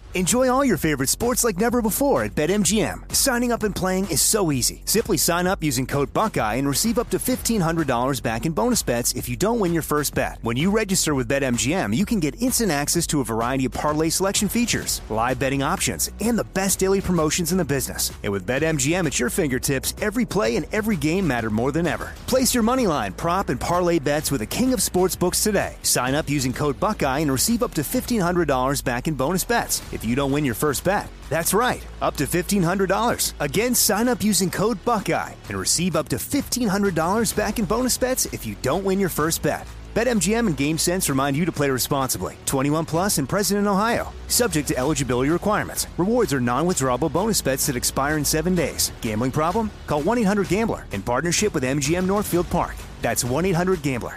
Enjoy all your favorite sports like never before at BetMGM. Signing up and playing is so easy. Simply sign up using code Buckeye and receive up to $1,500 back in bonus bets if you don't win your first bet. When you register with BetMGM, you can get instant access to a variety of parlay selection features, live betting options, and the best daily promotions in the business. And with BetMGM at your fingertips, every play and every game matter more than ever. Place your moneyline, prop, and parlay bets with the king of sportsbooks today. Sign up using code Buckeye and receive up to $1,500 back in bonus bets if you don't win your first bet. That's right, up to $1,500. Again, sign up using code Buckeye and receive up to $1,500 back in bonus bets if you don't win your first bet. BetMGM and GameSense remind you to play responsibly. 21 plus and present in Ohio. Subject to eligibility requirements. Rewards are non-withdrawable bonus bets that expire in 7 days. Gambling problem? Call 1-800-GAMBLER in partnership with MGM Northfield Park. That's 1-800-GAMBLER.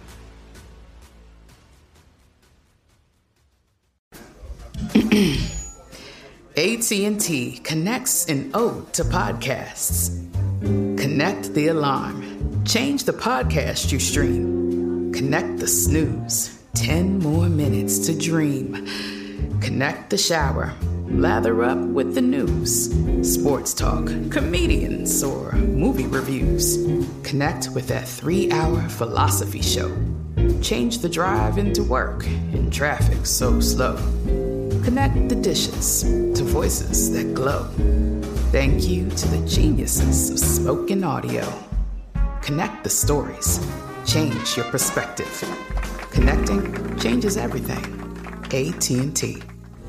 AT&T connects an ode to podcasts. Connect the alarm. Change the podcast you stream. Connect the snooze. 10 more minutes to dream. Connect the shower. Lather up with the news. Sports talk, comedians, or movie reviews. Connect with that 3-hour philosophy show. Change the drive into work in traffic so slow. Connect the dishes to voices that glow. Thank you to the geniuses of spoken audio. Connect the stories. Change your perspective. Connecting changes everything. AT&T.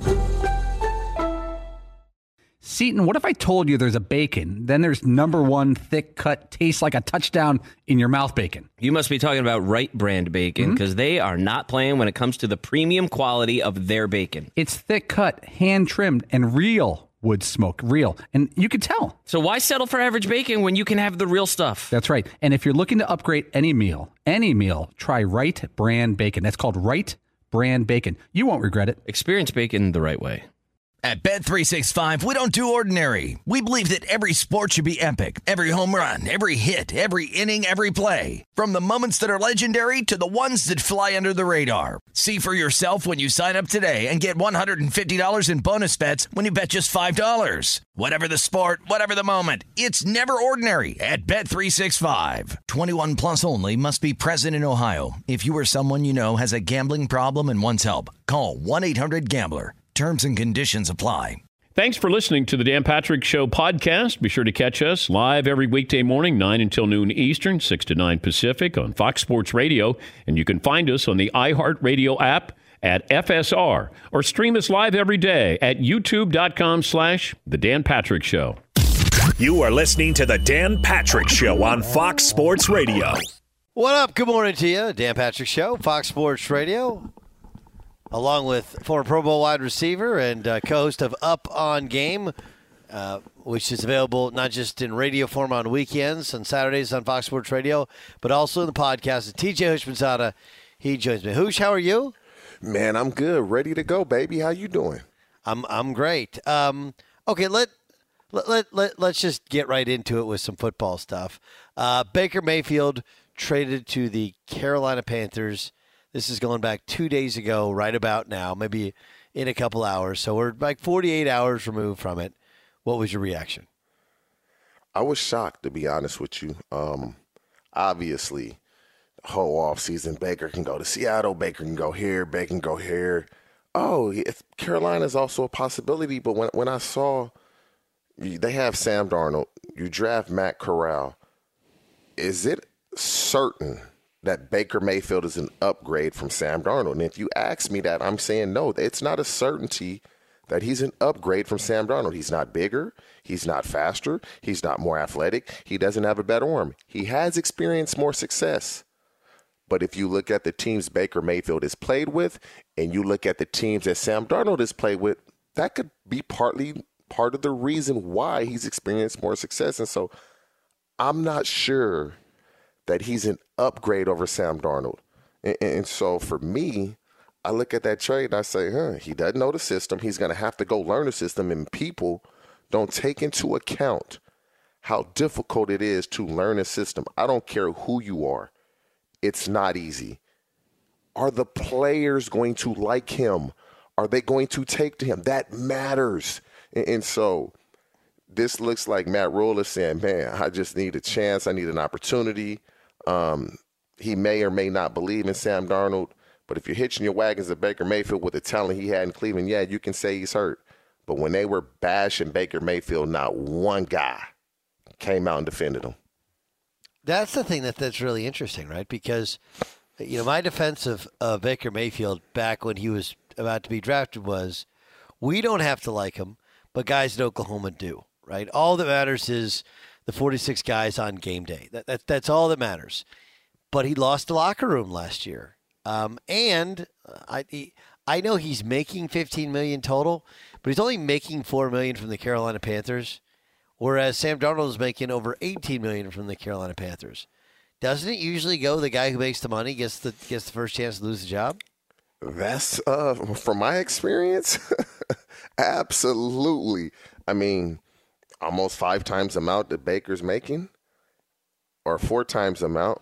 Seton, what if I told you there's a bacon, then there's number one thick cut, tastes like a touchdown in your mouth bacon? You must be talking about Wright brand bacon, because they are not playing when it comes to the premium quality of their bacon. It's thick cut, hand trimmed, and real wood smoke, real. And you can tell. So why settle for average bacon when you can have the real stuff? That's right. And if you're looking to upgrade any meal, try Wright brand bacon. That's called Wright brand bacon. You won't regret it. Experience bacon the right way. At Bet365, we don't do ordinary. We believe that every sport should be epic. Every home run, every hit, every inning, every play. From the moments that are legendary to the ones that fly under the radar. See for yourself when you sign up today and get $150 in bonus bets when you bet just $5. Whatever the sport, whatever the moment, it's never ordinary at Bet365. 21 plus only. Must be present in Ohio. If you or someone you know has a gambling problem and wants help, call 1-800-GAMBLER. Terms and conditions apply. Thanks for listening to the Dan Patrick Show podcast. Be sure to catch us live every weekday morning, 9 until noon Eastern, 6 to 9 Pacific on Fox Sports Radio. And you can find us on the iHeartRadio app at FSR or stream us live every day at youtube.com/The Dan Patrick Show. You are listening to the Dan Patrick Show on Fox Sports Radio. What up? Good morning to you. Dan Patrick Show, Fox Sports Radio. Along with former Pro Bowl wide receiver and co-host of Up On Game, which is available not just in radio form on weekends, on Saturdays on Fox Sports Radio, but also in the podcast. TJ Houshmandzadeh, he joins me. Hoosh, how are you? Man, I'm good. Ready to go, baby. How you doing? I'm great. Okay, let's just get right into it with some football stuff. Baker Mayfield traded to the Carolina Panthers. This is going back 2 days ago, right about now, maybe in a couple hours. So we're like 48 hours removed from it. What was your reaction? I was shocked, to be honest with you. Obviously, the whole offseason, Baker can go to Seattle, Baker can go here, Baker can go here. Oh, Carolina's also a possibility, but when I saw they have Sam Darnold, you draft Matt Corral, is it certain that Baker Mayfield is an upgrade from Sam Darnold? And if you ask me that, I'm saying no. It's not a certainty that he's an upgrade from Sam Darnold. He's not bigger. He's not faster. He's not more athletic. He doesn't have a better arm. He has experienced more success. But if you look at the teams Baker Mayfield has played with and you look at the teams that Sam Darnold has played with, that could be part of the reason why he's experienced more success. And so I'm not sure that he's an upgrade over Sam Darnold. And so for me, I look at that trade and I say, he doesn't know the system. He's going to have to go learn the system. And people don't take into account how difficult it is to learn a system. I don't care who you are. It's not easy. Are the players going to like him? are they going to take to him? That matters. And so this looks like Matt Rule is saying, man, I just need a chance. I need an opportunity. He may or may not believe in Sam Darnold, but if you're hitching your wagons at Baker Mayfield with the talent he had in Cleveland, yeah, you can say he's hurt. But when they were bashing Baker Mayfield, not one guy came out and defended him. That's the thing that's really interesting, right? Because, my defense of Baker Mayfield back when he was about to be drafted was, we don't have to like him, but guys in Oklahoma do, right? All that matters is the 46 guys on game day. That's all that matters. But he lost the locker room last year. And I know he's making $15 million total, but he's only making $4 million from the Carolina Panthers, whereas Sam Darnold is making over $18 million from the Carolina Panthers. Doesn't it usually go the guy who makes the money gets the first chance to lose the job? That's from my experience, absolutely. I mean, almost 5 times the amount that Baker's making, or 4 times the amount.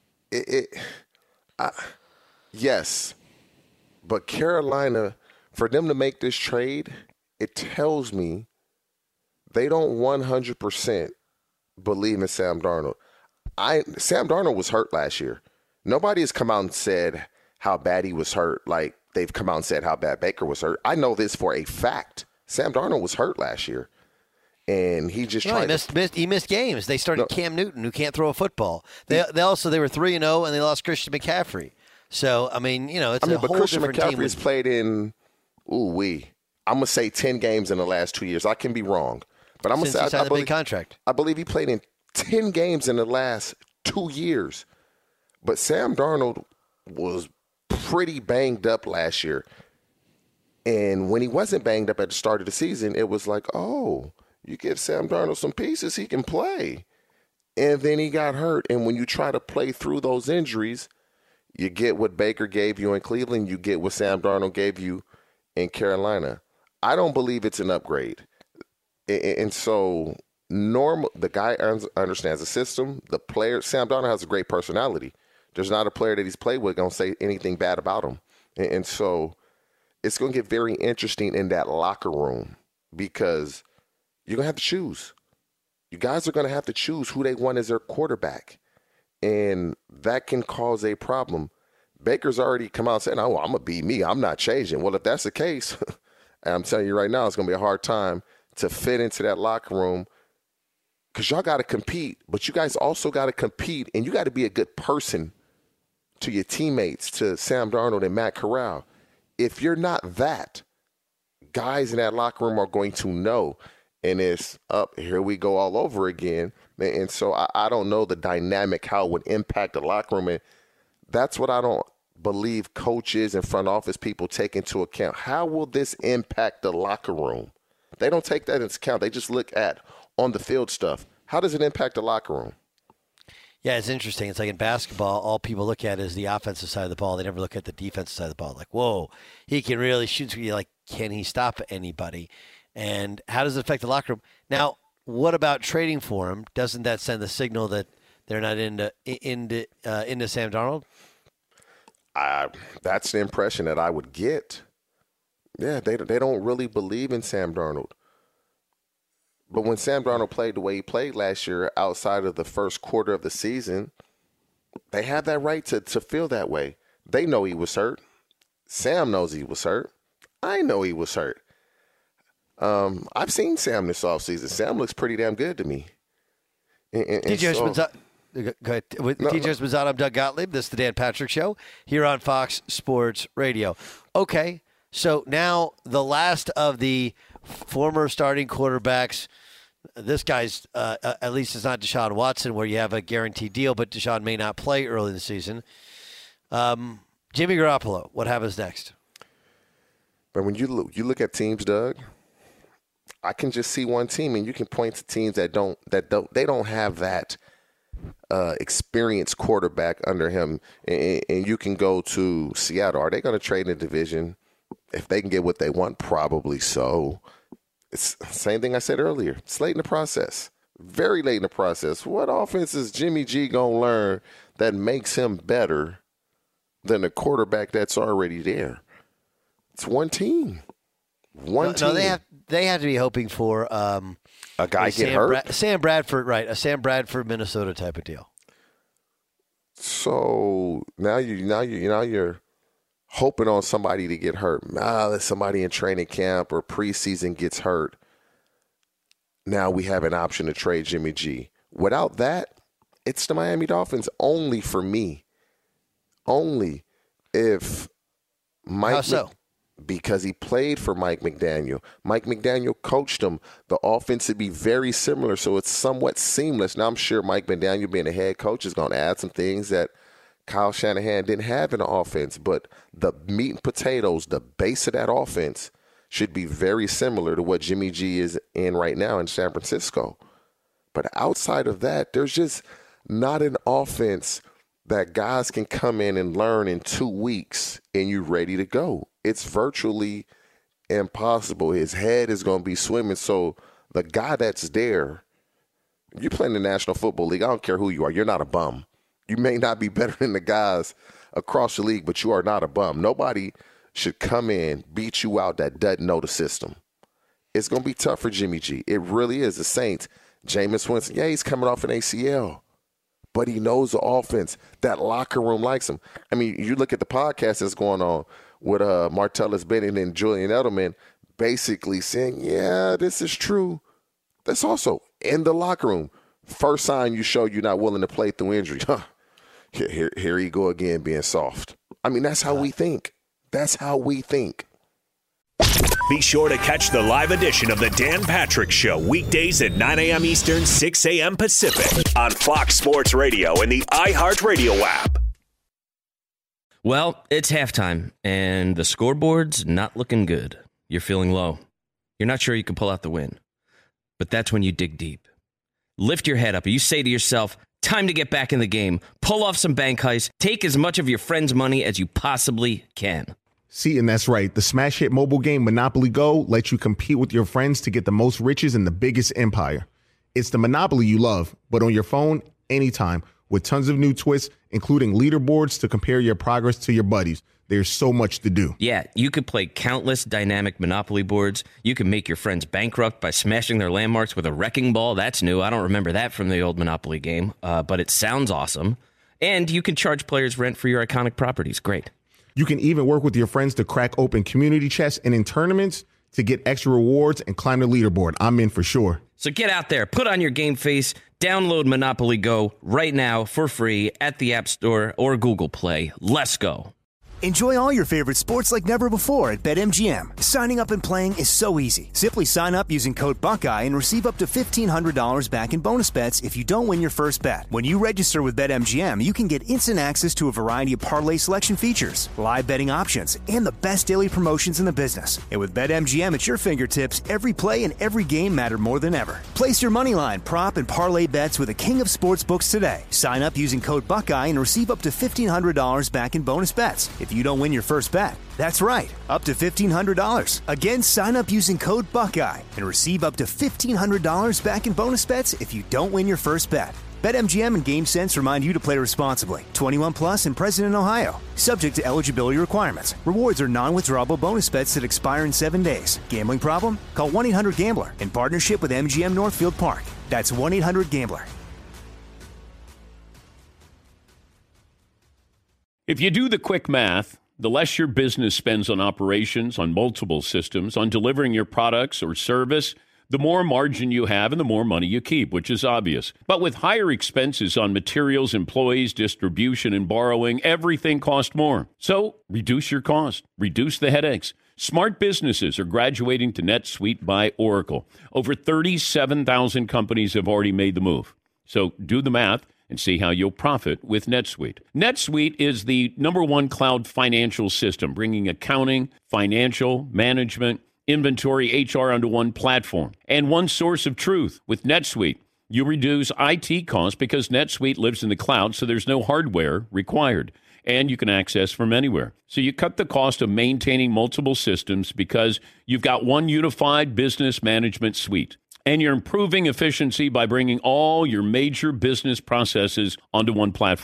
Yes, but Carolina, for them to make this trade, it tells me they don't 100% believe in Sam Darnold. Sam Darnold was hurt last year. Nobody has come out and said how bad he was hurt like they've come out and said how bad Baker was hurt. I know this for a fact. Sam Darnold was hurt last year. And he just tried. He missed games. They started Cam Newton, who can't throw a football. They were 3-0, and they lost Christian McCaffrey. So it's a whole Christian different McCaffrey team. has played in, I'm gonna say 10 games in the last 2 years. I can be wrong, but I'm gonna say I believe contract. I believe he played in 10 games in the last 2 years. But Sam Darnold was pretty banged up last year, and when he wasn't banged up at the start of the season, it was like, oh. You give Sam Darnold some pieces, he can play. And then he got hurt. And when you try to play through those injuries, you get what Baker gave you in Cleveland, you get what Sam Darnold gave you in Carolina. I don't believe it's an upgrade. And so the guy understands the system. The player, Sam Darnold has a great personality. There's not a player that he's played with going to say anything bad about him. And so it's going to get very interesting in that locker room because you're going to have to choose. You guys are going to have to choose who they want as their quarterback. And that can cause a problem. Baker's already come out and said, oh, I'm going to be me. I'm not changing. Well, if that's the case, I'm telling you right now, it's going to be a hard time to fit into that locker room because y'all got to compete. But you guys also got to compete, and you got to be a good person to your teammates, to Sam Darnold and Matt Corral. If you're not that, guys in that locker room are going to know. And it's up, here we go all over again. And so I don't know the dynamic, how it would impact the locker room. And that's what I don't believe coaches and front office people take into account. How will this impact the locker room? They don't take that into account. They just look at on the field stuff. How does it impact the locker room? Yeah, it's interesting. It's like in basketball, all people look at is the offensive side of the ball. They never look at the defensive side of the ball. Like, whoa, he can really shoot. Like, can he stop anybody? And how does it affect the locker room? Now, what about trading for him? Doesn't that send the signal that they're not into Sam Darnold? That's the impression that I would get. Yeah, they don't really believe in Sam Darnold. But when Sam Darnold played the way he played last year outside of the first quarter of the season, they have that right to feel that way. They know he was hurt. Sam knows he was hurt. I know he was hurt. I've seen Sam this offseason. Sam looks pretty damn good to me. DJ Spazzato, I'm Doug Gottlieb. This is the Dan Patrick Show here on Fox Sports Radio. Okay, so now the last of the former starting quarterbacks. This guy's, at least it's not Deshaun Watson, where you have a guaranteed deal, but Deshaun may not play early in the season. Jimmy Garoppolo, what happens next? But when you look at teams, Doug, I can just see one team, and you can point to teams that don't have that experienced quarterback under him, and you can go to Seattle. Are they going to trade in the division if they can get what they want? Probably so. It's the same thing I said earlier. It's late in the process, very late in the process. What offense is Jimmy G going to learn that makes him better than the quarterback that's already there? It's one team. One team. No, they have to be hoping for a guy get hurt. Sam Bradford, right? A Sam Bradford, Minnesota type of deal. So now you're hoping on somebody to get hurt. That somebody in training camp or preseason gets hurt. Now we have an option to trade Jimmy G. Without that, it's the Miami Dolphins only for me. Only if Mike. How so? Because he played for Mike McDaniel. Mike McDaniel coached him. The offense would be very similar, so it's somewhat seamless. Now, I'm sure Mike McDaniel, being a head coach, is going to add some things that Kyle Shanahan didn't have in the offense. But the meat and potatoes, the base of that offense, should be very similar to what Jimmy G is in right now in San Francisco. But outside of that, there's just not an offense that guys can come in and learn in 2 weeks and you're ready to go. It's virtually impossible. His head is going to be swimming. So the guy that's there, you play in the National Football League, I don't care who you are, you're not a bum. You may not be better than the guys across the league, but you are not a bum. Nobody should come in, beat you out that doesn't know the system. It's going to be tough for Jimmy G. It really is. The Saints, Jameis Winston, he's coming off an ACL. But he knows the offense. That locker room likes him. I mean, you look at the podcast that's going on with Martellus Bennett and Julian Edelman basically saying, yeah, this is true. That's also in the locker room. First sign you show you're not willing to play through injury. Here you go again being soft. I mean, that's how we think. That's how we think. Be sure to catch the live edition of the Dan Patrick Show weekdays at 9 a.m. Eastern, 6 a.m. Pacific on Fox Sports Radio and the iHeartRadio app. Well, it's halftime, and the scoreboard's not looking good. You're feeling low. You're not sure you can pull out the win. But that's when you dig deep. Lift your head up, and you say to yourself, time to get back in the game. Pull off some bank heists. Take as much of your friend's money as you possibly can. See, and that's right. The smash hit mobile game Monopoly Go lets you compete with your friends to get the most riches in the biggest empire. It's the Monopoly you love, but on your phone, anytime, with tons of new twists, including leaderboards to compare your progress to your buddies. There's so much to do. Yeah, you could play countless dynamic Monopoly boards. You can make your friends bankrupt by smashing their landmarks with a wrecking ball. That's new. I don't remember that from the old Monopoly game, but it sounds awesome. And you can charge players rent for your iconic properties. Great. You can even work with your friends to crack open community chests and in tournaments to get extra rewards and climb the leaderboard. I'm in for sure. So get out there, put on your game face, download Monopoly Go right now for free at the App Store or Google Play. Let's go. Enjoy all your favorite sports like never before at BetMGM. Signing up and playing is so easy. Simply sign up using code Buckeye and receive up to $1,500 back in bonus bets if you don't win your first bet. When you register with BetMGM, you can get instant access to a variety of parlay selection features, live betting options, and the best daily promotions in the business. And with BetMGM at your fingertips, every play and every game matter more than ever. Place your moneyline, prop, and parlay bets with the king of sportsbooks today. Sign up using code Buckeye and receive up to $1,500 back in bonus bets if you don't win your first bet. That's right, up to $1,500. Again, sign up using code Buckeye and receive up to $1,500 back in bonus bets if you don't win your first bet. BetMGM and GameSense remind you to play responsibly. 21 plus and present in Ohio. Subject to eligibility requirements. Rewards are non-withdrawable bonus bets that expire in 7 days. Gambling problem? Call 1-800-GAMBLER in partnership with MGM Northfield Park. That's 1-800-GAMBLER. If you do the quick math, the less your business spends on operations, on multiple systems, on delivering your products or service, the more margin you have and the more money you keep, which is obvious. But with higher expenses on materials, employees, distribution, and borrowing, everything costs more. So reduce your cost, reduce the headaches. Smart businesses are graduating to NetSuite by Oracle. Over 37,000 companies have already made the move. So do the math and see how you'll profit with NetSuite. NetSuite is the #1 cloud financial system, bringing accounting, financial, management, inventory, HR onto one platform and one source of truth. With NetSuite, you reduce IT costs because NetSuite lives in the cloud, so there's no hardware required, and you can access from anywhere. So you cut the cost of maintaining multiple systems because you've got one unified business management suite. And you're improving efficiency by bringing all your major business processes onto one platform.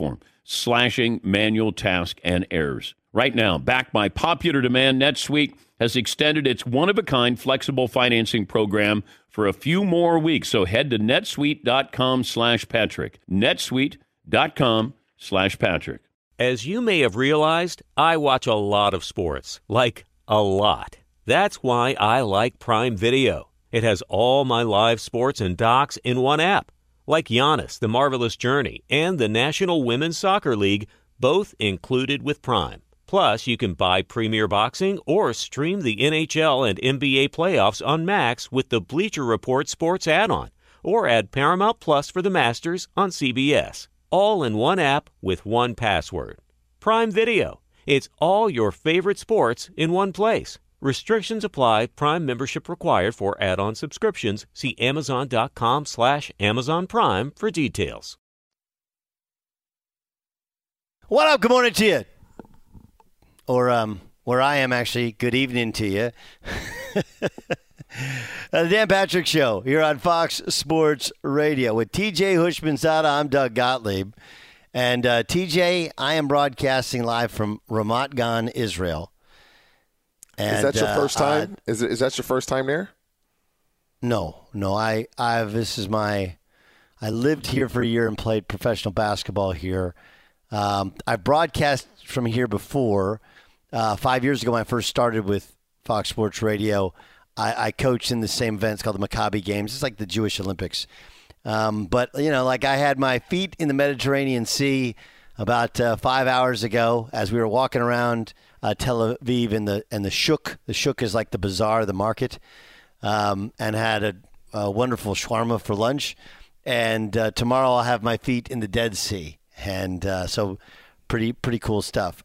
slashing manual tasks and errors. Right now, backed by popular demand, NetSuite has extended its one-of-a-kind flexible financing program for a few more weeks. So head to netsuite.com/Patrick. netsuite.com/Patrick. As you may have realized, I watch a lot of sports. Like, a lot. That's why I like Prime Video. It has all my live sports and docs in one app. Like Giannis, The Marvelous Journey, and the National Women's Soccer League, both included with Prime. Plus, you can buy Premier Boxing or stream the NHL and NBA playoffs on Max with the Bleacher Report Sports add-on, or add Paramount Plus for the Masters on CBS. All in one app with one password. Prime Video. It's all your favorite sports in one place. Restrictions apply. Prime membership required for add-on subscriptions. See Amazon.com/Amazon Prime for details. What up? Good morning to you. Or where I am actually, good evening to you. The Dan Patrick Show here on Fox Sports Radio with TJ Hushmanzada. I'm Doug Gottlieb. And TJ, I am broadcasting live from Ramat Gan, Israel. And, is that your first time? Is that your first time there? No. I lived here for a year and played professional basketball here. I broadcast from here before. 5 years ago when I first started with Fox Sports Radio, I coached in the same events called the Maccabi Games. It's like the Jewish Olympics. But, I had my feet in the Mediterranean Sea about 5 hours ago as we were walking around Tel Aviv and the Shuk. The Shuk is like the bazaar, the market, and had a wonderful shawarma for lunch. And tomorrow I'll have my feet in the Dead Sea. And so pretty cool stuff.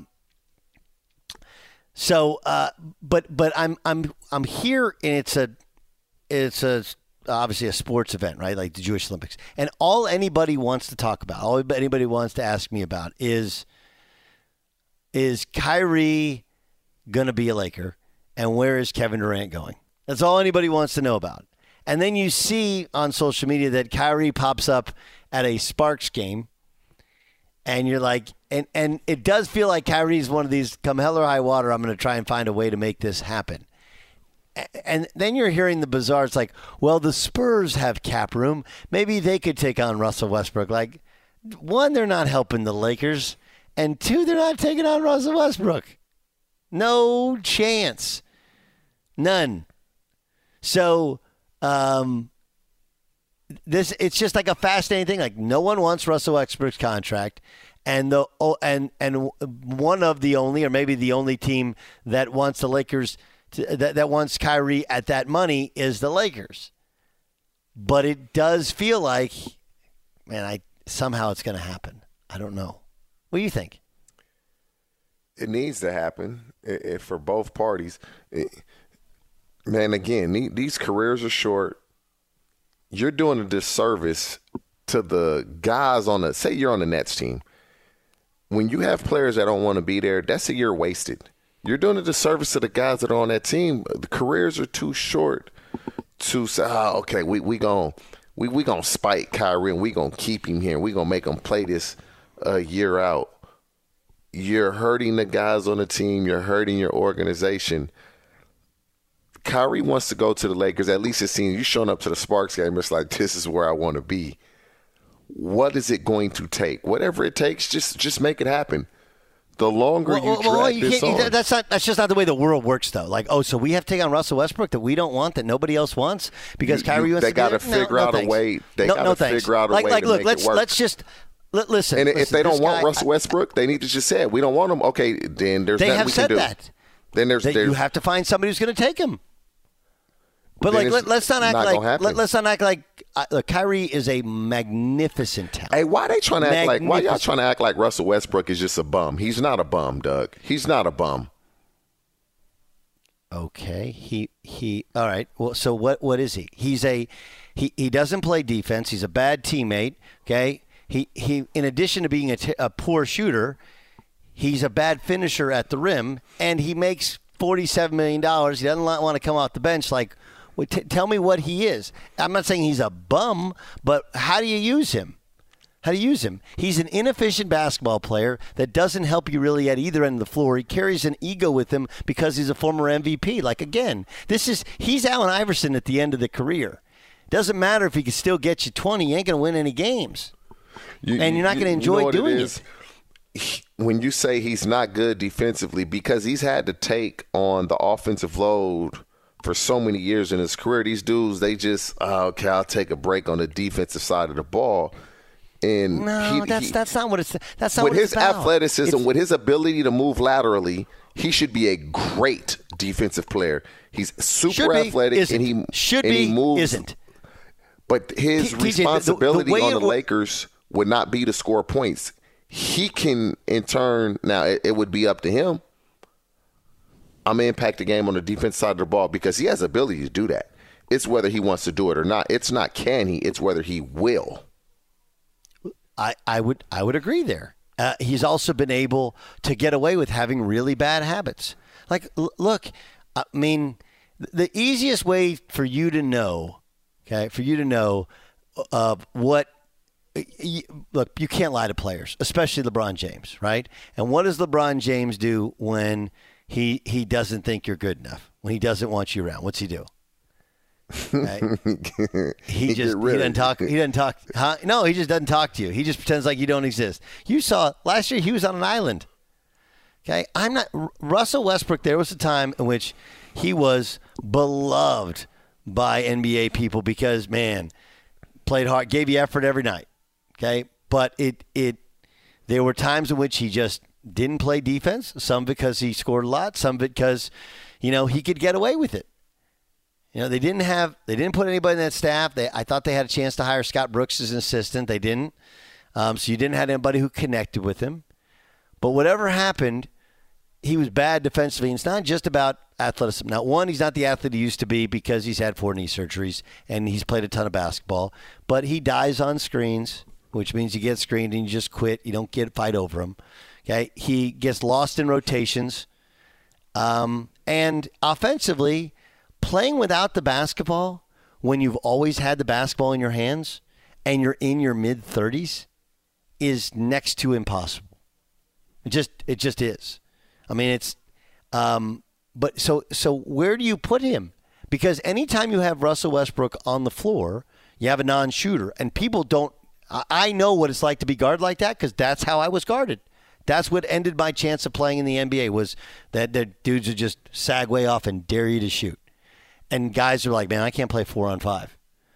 But I'm here, and it's obviously a sports event, right? Like the Jewish Olympics, and all anybody wants to talk about, all anybody wants to ask me about is Kyrie gonna be a Laker, and where is Kevin Durant going? That's all anybody wants to know about. And then you see on social media that Kyrie pops up at a Sparks game. And you're like, and it does feel like Kyrie's one of these, come hell or high water, I'm going to try and find a way to make this happen. And then you're hearing the bizarre, it's like, well, the Spurs have cap room. Maybe they could take on Russell Westbrook. Like, one, they're not helping the Lakers. And two, they're not taking on Russell Westbrook. No chance. None. So, it's just like a fascinating thing. Like, no one wants Russell Westbrook's contract, and one of the only, or maybe the only team that wants the Lakers that wants Kyrie at that money is the Lakers. But it does feel like, man, somehow it's going to happen. I don't know. What do you think? It needs to happen for both parties. Man, again, these careers are short. You're doing a disservice to the guys say you're on the Nets team. When you have players that don't want to be there, that's a year wasted. You're doing a disservice to the guys that are on that team. The careers are too short to say, okay, we gonna spike Kyrie and we gonna keep him here. We gonna make him play this year out. You're hurting the guys on the team. You're hurting your organization. Kyrie wants to go to the Lakers. At least it seems you showing up to the Sparks game. It's like, this is where I want to be. What is it going to take? Whatever it takes, just make it happen. The longer you drag this on. That's just not the way the world works, though. Like, so we have to take on Russell Westbrook that we don't want, that nobody else wants because Kyrie wants to. They got to figure out a way. They got to figure out a way to make it work. Let's just listen. And if they don't want Russell Westbrook, they need to just say it. We don't want him. Okay, then there's nothing we can do. They have said that. Then there's you have to find somebody who's going to take him. But let's not act like Kyrie is a magnificent talent. Hey, why y'all trying to act like Russell Westbrook is just a bum? He's not a bum, Doug. He's not a bum. Okay, he. All right. Well, so what is he? He doesn't play defense. He's a bad teammate. Okay. He in addition to being a poor shooter, he's a bad finisher at the rim, and he makes $47 million. He doesn't want to come off the bench. Like, tell me what he is. I'm not saying he's a bum, but how do you use him? how to use him. He's an inefficient basketball player that doesn't help you really at either end of the floor. He carries an ego with him because he's a former MVP. Like, again, he's Allen Iverson at the end of the career. Doesn't matter if he can still get you 20. You ain't going to win any games. And you're not going to enjoy doing it. When you say he's not good defensively, because he's had to take on the offensive load for so many years in his career, these dudes, they just, okay, I'll take a break on the defensive side of the ball. And that's not what it's. That's not with what it's his about. athleticism, with his ability to move laterally, he should be a great defensive player. He's super athletic, and he moves. Isn't. But his responsibility on the Lakers would not be to score points. He can, in turn, now it would be up to him. I'm going to impact the game on the defense side of the ball because he has the ability to do that. It's whether he wants to do it or not. It's not can he, it's whether he will. I would agree there. He's also been able to get away with having really bad habits. Like, look, I mean, the easiest way for you to know, what look, you can't lie to players, especially LeBron James, right? And what does LeBron James do when he doesn't think you're good enough, when he doesn't want you around? What's he do? Right? He doesn't talk. Huh? No, he just doesn't talk to you. He just pretends like you don't exist. You saw last year he was on an island. Okay, Russell Westbrook. There was a time in which he was beloved by NBA people because, man, played hard, gave you effort every night. Okay, but there were times in which he just didn't play defense. Some because he scored a lot. Some because, he could get away with it. They didn't put anybody in that staff. I thought they had a chance to hire Scott Brooks as an assistant. They didn't. So you didn't have anybody who connected with him. But whatever happened, he was bad defensively. And it's not just about athleticism. Now, one, he's not the athlete he used to be because he's had 4 knee surgeries and he's played a ton of basketball. But he dies on screens, which means you get screened and you just quit. You don't fight over him. Okay, he gets lost in rotations. And offensively, playing without the basketball when you've always had the basketball in your hands and you're in your mid-30s is next to impossible. It just is. I mean, it's but so where do you put him? Because anytime you have Russell Westbrook on the floor, you have a non-shooter, and people don't. I know what it's like to be guarded like that because that's how I was guarded. That's what ended my chance of playing in the NBA was that the dudes would just sag way off and dare you to shoot. And guys are like, man, I can't play 4-on-5.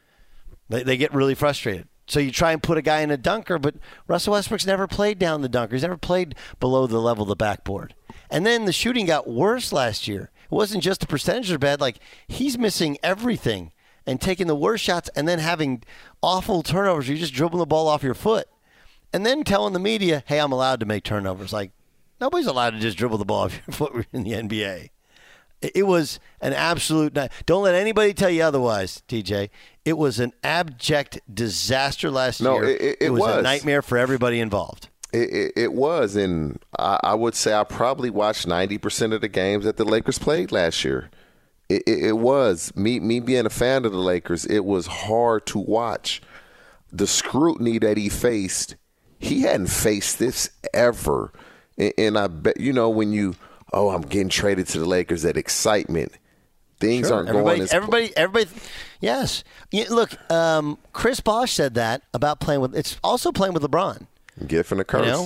They get really frustrated. So you try and put a guy in a dunker, but Russell Westbrook's never played down the dunker. He's never played below the level of the backboard. And then the shooting got worse last year. It wasn't just the percentages are bad. Like, he's missing everything and taking the worst shots and then having awful turnovers. You're just dribbling the ball off your foot. And then telling the media, hey, I'm allowed to make turnovers. Like, nobody's allowed to just dribble the ball off your foot in the NBA. It was an absolute – don't let anybody tell you otherwise, TJ. It was an abject disaster last year. It was a nightmare for everybody involved. It was, and I would say I probably watched 90% of the games that the Lakers played last year. It was. Me being a fan of the Lakers, it was hard to watch. The scrutiny that he faced, he hadn't faced this ever. And I bet, when you – I'm getting traded to the Lakers, that excitement. Things aren't going as everybody. Yes. Look, Chris Bosh said that about playing with. It's also playing with LeBron. Gift and a curse.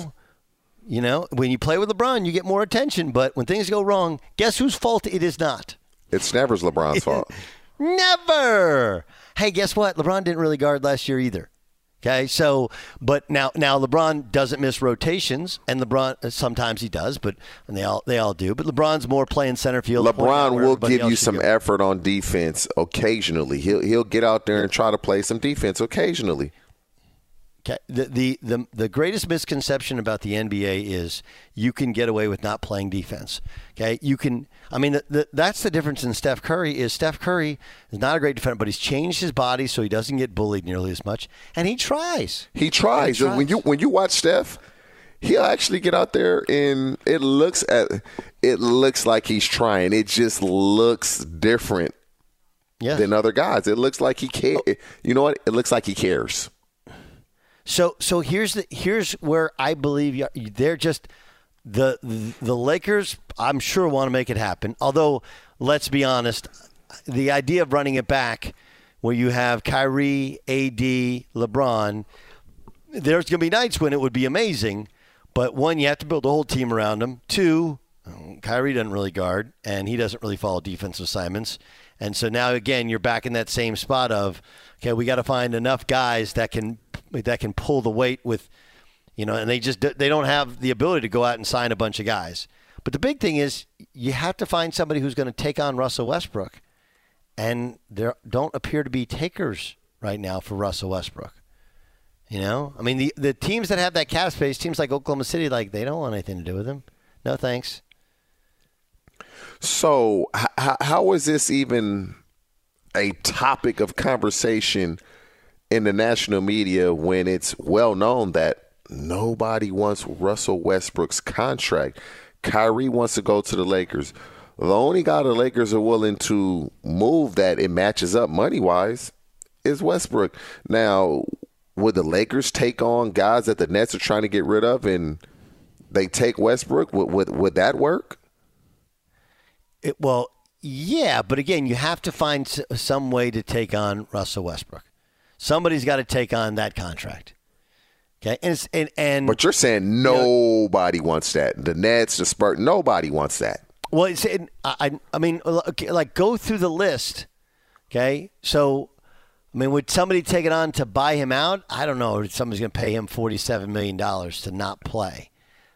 When you play with LeBron, you get more attention. But when things go wrong, guess whose fault it is not? It's never LeBron's fault. Never. Hey, guess what? LeBron didn't really guard last year either. Okay, so but now LeBron doesn't miss rotations, and LeBron sometimes he does, and they all do. But LeBron's more playing center field. LeBron will give you some effort on defense occasionally. He'll get out there and try to play some defense occasionally. Okay, the greatest misconception about the NBA is you can get away with not playing defense. Okay, you can. I mean, that's the difference in Steph Curry. Steph Curry is not a great defender, but he's changed his body so he doesn't get bullied nearly as much, and he tries. He tries. When you watch Steph, he'll actually get out there and it looks like he's trying. It just looks different than other guys. It looks like he cares. You know what? It looks like he cares. So here's where I believe they're just the Lakers. I'm sure want to make it happen. Although, let's be honest, the idea of running it back, where you have Kyrie, AD, LeBron, there's going to be nights when it would be amazing. But one, you have to build a whole team around him. Two, Kyrie doesn't really guard, and he doesn't really follow defensive assignments. And so now, again, you're back in that same spot of, okay, we got to find enough guys that can pull the weight with, and they don't have the ability to go out and sign a bunch of guys. But the big thing is you have to find somebody who's going to take on Russell Westbrook. And there don't appear to be takers right now for Russell Westbrook. I mean, the teams that have that cap space, teams like Oklahoma City, they don't want anything to do with him. No thanks. So how is this even a topic of conversation in the national media when it's well known that nobody wants Russell Westbrook's contract? Kyrie wants to go to the Lakers. The only guy the Lakers are willing to move that it matches up money-wise is Westbrook. Now, would the Lakers take on guys that the Nets are trying to get rid of and they take Westbrook? Would that work? Well, yeah, but again, you have to find some way to take on Russell Westbrook. Somebody's got to take on that contract. Okay, but you're saying nobody wants that. The Nets, the Spurs, nobody wants that. Well, I mean, go through the list. Okay, so I mean, would somebody take it on to buy him out? I don't know. Somebody's going to pay him $47 million to not play.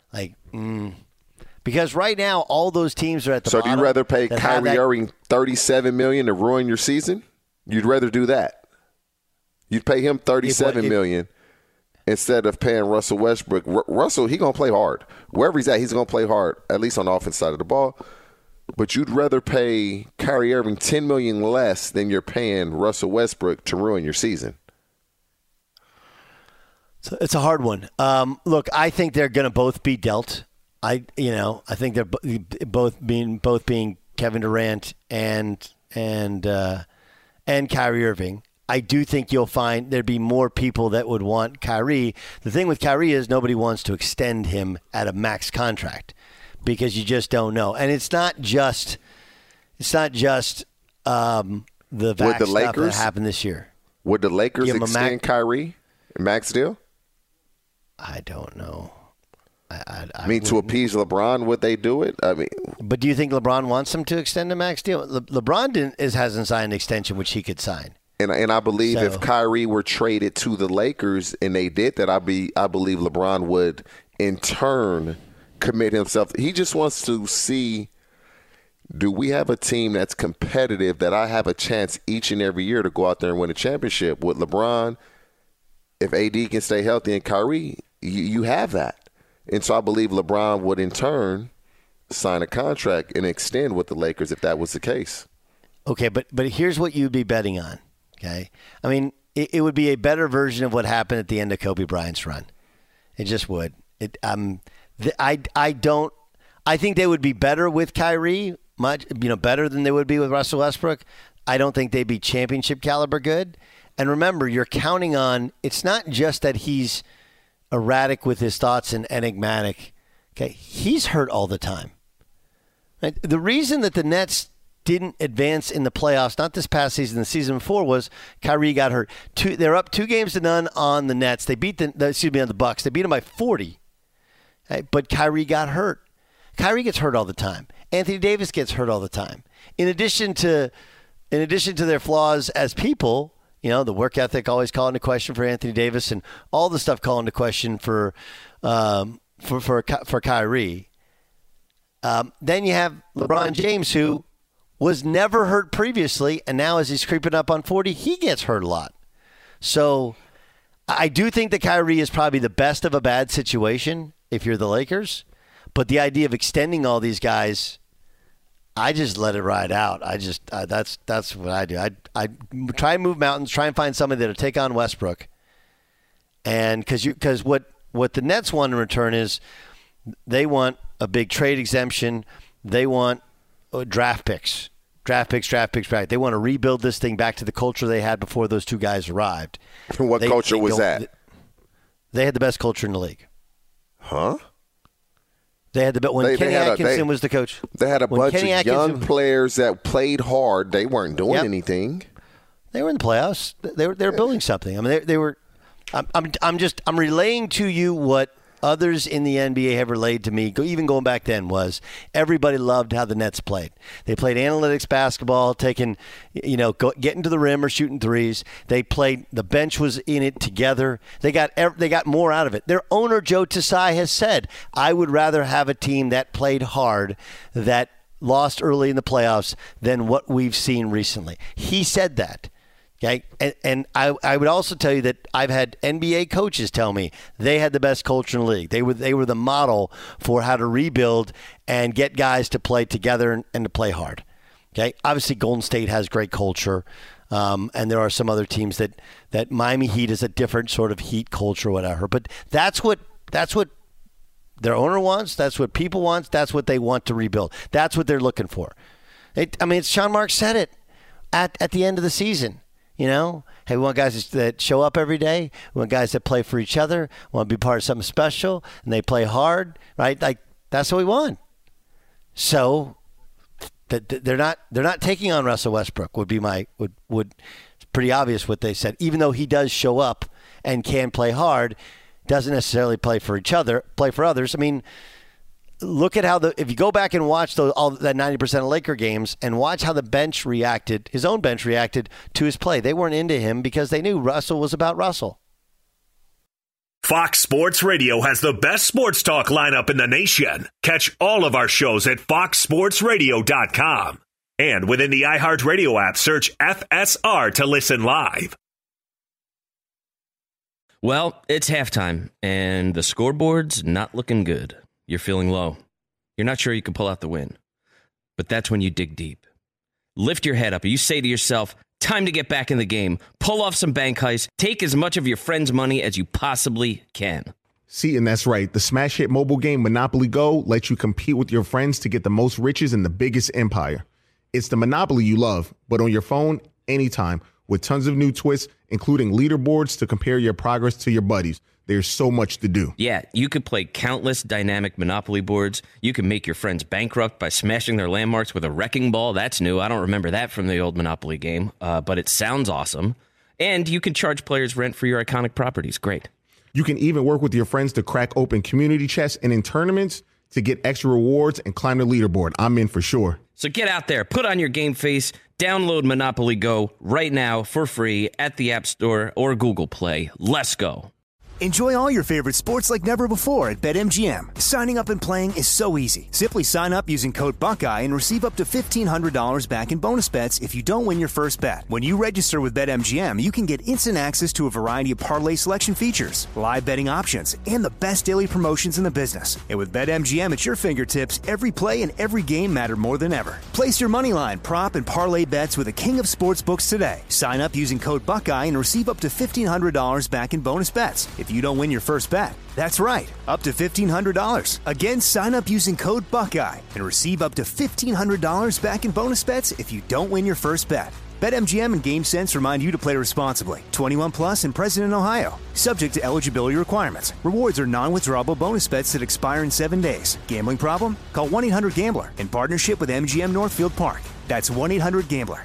Because right now, all those teams are at the bottom. So do you rather pay Kyrie Irving $37 million to ruin your season? You'd rather do that. You'd pay him $37 million instead of paying Russell Westbrook. Russell, he's going to play hard. Wherever he's at, he's going to play hard, at least on the offense side of the ball. But you'd rather pay Kyrie Irving $10 million less than you're paying Russell Westbrook to ruin your season. So it's a hard one. Look, I think they're going to both be dealt. I think they're both being Kevin Durant and Kyrie Irving. I do think you'll find there'd be more people that would want Kyrie. The thing with Kyrie is nobody wants to extend him at a max contract because you just don't know. And it's not just the vax stuff that happened this year. Would the Lakers extend Kyrie max deal? I don't know. I mean, to appease LeBron, would they do it? I mean, but do you think LeBron wants them to extend a max deal? LeBron hasn't signed an extension, which he could sign. And I believe if Kyrie were traded to the Lakers and they did that, I believe LeBron would in turn commit himself. He just wants to see, do we have a team that's competitive that I have a chance each and every year to go out there and win a championship? With LeBron, if AD can stay healthy and Kyrie, you have that. And so I believe LeBron would in turn sign a contract and extend with the Lakers if that was the case. Okay, but here's what you'd be betting on. Okay, I mean, it would be a better version of what happened at the end of Kobe Bryant's run. It just would. I think they would be better with Kyrie, much better than they would be with Russell Westbrook. I don't think they'd be championship caliber good. And remember, you're counting on. It's not just that he's erratic with his thoughts and enigmatic. Okay, he's hurt all the time. Right? The reason that the Nets didn't advance in the playoffs, not this past season, the season before, was Kyrie got hurt. They're up 2-0 on the Nets. They beat on the Bucks. They beat them by 40. Okay? But Kyrie got hurt. Kyrie gets hurt all the time. Anthony Davis gets hurt all the time. In addition to their flaws as people, the work ethic always called into question for Anthony Davis, and all the stuff called into question for Kyrie. Then you have LeBron James, who was never hurt previously, and now as he's creeping up on 40, he gets hurt a lot. So I do think that Kyrie is probably the best of a bad situation if you're the Lakers, but the idea of extending all these guys, I just let it ride out. That's what I do. I try and move mountains, try and find somebody that'll take on Westbrook, and because what the Nets want in return is they want a big trade exemption, they want draft picks. They want to rebuild this thing back to the culture they had before those two guys arrived. What culture was that? they had the best culture in the league. Huh? They had when Kenny Atkinson was the coach. They had a bunch of young players that played hard. They weren't doing anything. They were in the playoffs. They were building something. I mean, they were. I'm relaying to you what others in the NBA have relayed to me, even going back then, was everybody loved how the Nets played. They played analytics basketball, getting to the rim or shooting threes. They played, the bench was in it together. They got more out of it. Their owner, Joe Tsai, has said, I would rather have a team that played hard, that lost early in the playoffs, than what we've seen recently. He said that. Okay, and I would also tell you that I've had NBA coaches tell me they had the best culture in the league. They were the model for how to rebuild and get guys to play together and to play hard. Okay, obviously Golden State has great culture, and there are some other teams that Miami Heat is a different sort of Heat culture or whatever. But that's what their owner wants. That's what people want. That's what they want to rebuild. That's what they're looking for. Sean Marks said it at the end of the season. Hey, we want guys that show up every day. We want guys that play for each other. We want to be part of something special, and they play hard, right? Like, that's what we want. So they're not taking on Russell Westbrook. It's pretty obvious what they said. Even though he does show up and can play hard, doesn't necessarily play for others. I mean, look at how if you go back and watch all that 90% of Laker games and watch how the bench reacted, his own bench reacted to his play. They weren't into him because they knew Russell was about Russell. Fox Sports Radio has the best sports talk lineup in the nation. Catch all of our shows at foxsportsradio.com. And within the iHeartRadio app, search FSR to listen live. Well, it's halftime, and the scoreboard's not looking good. You're feeling low. You're not sure you can pull out the win. But that's when you dig deep. Lift your head up. You say to yourself, time to get back in the game. Pull off some bank heists. Take as much of your friend's money as you possibly can. See, and that's right. The smash hit mobile game Monopoly Go lets you compete with your friends to get the most riches in the biggest empire. It's the Monopoly you love, but on your phone, anytime, with tons of new twists, including leaderboards to compare your progress to your buddies. There's so much to do. Yeah, you could play countless dynamic Monopoly boards. You can make your friends bankrupt by smashing their landmarks with a wrecking ball. That's new. I don't remember that from the old Monopoly game, but it sounds awesome. And you can charge players rent for your iconic properties. Great. You can even work with your friends to crack open community chests and in tournaments to get extra rewards and climb the leaderboard. I'm in for sure. So get out there, put on your game face, download Monopoly Go right now for free at the App Store or Google Play. Let's go. Enjoy all your favorite sports like never before at BetMGM. Signing up and playing is so easy. Simply sign up using code Buckeye and receive up to $1,500 back in bonus bets if you don't win your first bet. When you register with BetMGM, you can get instant access to a variety of parlay selection features, live betting options, and the best daily promotions in the business. And with BetMGM at your fingertips, every play and every game matter more than ever. Place your moneyline, prop, and parlay bets with the king of sportsbooks today. Sign up using code Buckeye and receive up to $1,500 back in bonus bets if you don't win your first bet. That's right, up to $1,500. Again, sign up using code Buckeye and receive up to $1,500 back in bonus bets if you don't win your first bet. BetMGM and GameSense remind you to play responsibly. 21 plus and present in Ohio. Subject to eligibility requirements. Rewards are non-withdrawable bonus bets that expire in 7 days. Gambling problem? Call 1-800-GAMBLER in partnership with MGM Northfield Park. That's 1-800-GAMBLER.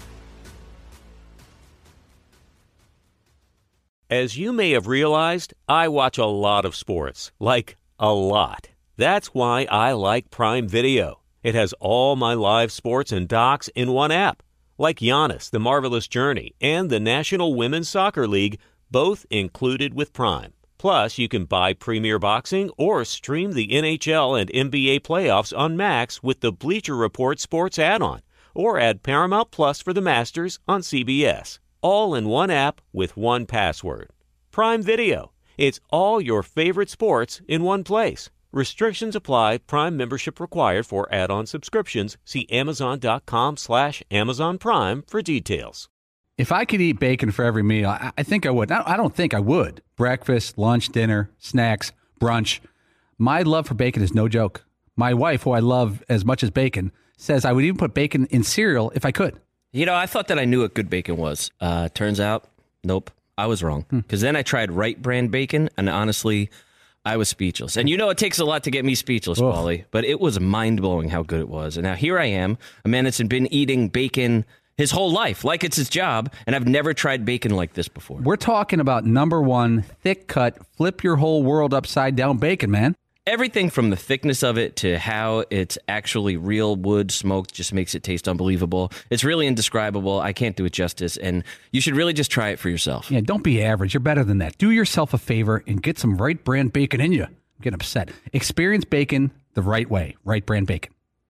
As you may have realized, I watch a lot of sports. Like, a lot. That's why I like Prime Video. It has all my live sports and docs in one app. Like Giannis, The Marvelous Journey, and the National Women's Soccer League, both included with Prime. Plus, you can buy Premier Boxing or stream the NHL and NBA playoffs on Max with the Bleacher Report Sports add-on, or add Paramount Plus for the Masters on CBS. All in one app with one password. Prime Video. It's all your favorite sports in one place. Restrictions apply. Prime membership required for add-on subscriptions. See Amazon.com/Amazon Prime for details. If I could eat bacon for every meal, I think I would. I don't think I would. Breakfast, lunch, dinner, snacks, brunch. My love for bacon is no joke. My wife, who I love as much as bacon, says I would even put bacon in cereal if I could. You know, I thought that I knew what good bacon was. Turns out, nope. I was wrong. Because then I tried Wright brand bacon, and honestly, I was speechless. And it takes a lot to get me speechless, Paulie, but it was mind-blowing how good it was. And now here I am, a man that's been eating bacon his whole life, like it's his job, and I've never tried bacon like this before. We're talking about number one, thick-cut, flip your whole world upside-down bacon, man. Everything from the thickness of it to how it's actually real wood smoked just makes it taste unbelievable. It's really indescribable. I can't do it justice, and you should really just try it for yourself. Yeah, don't be average. You're better than that. Do yourself a favor and get some Wright brand bacon in you. I'm getting upset. Experience bacon the right way. Wright brand bacon.